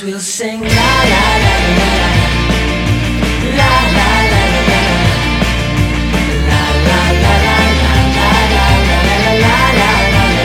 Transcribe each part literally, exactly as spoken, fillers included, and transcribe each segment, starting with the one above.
guess we'll sing la la la la la la la la la la la la la la la la.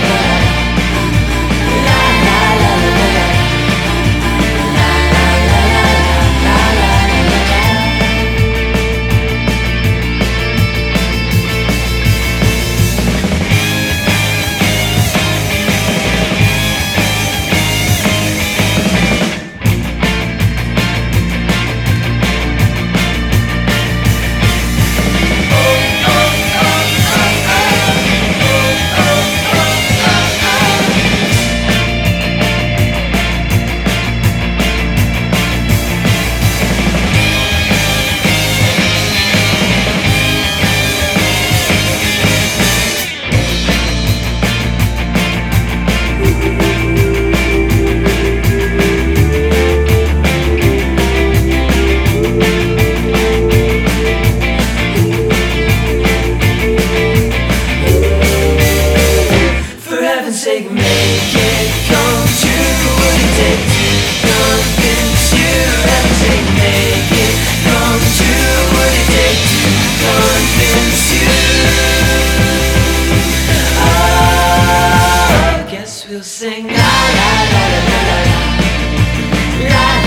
Sake, make it come true. What it take to convince you? Heaven's sake, make it come true. What it take to convince you? Oh, I guess we'll sing la la la la la la la.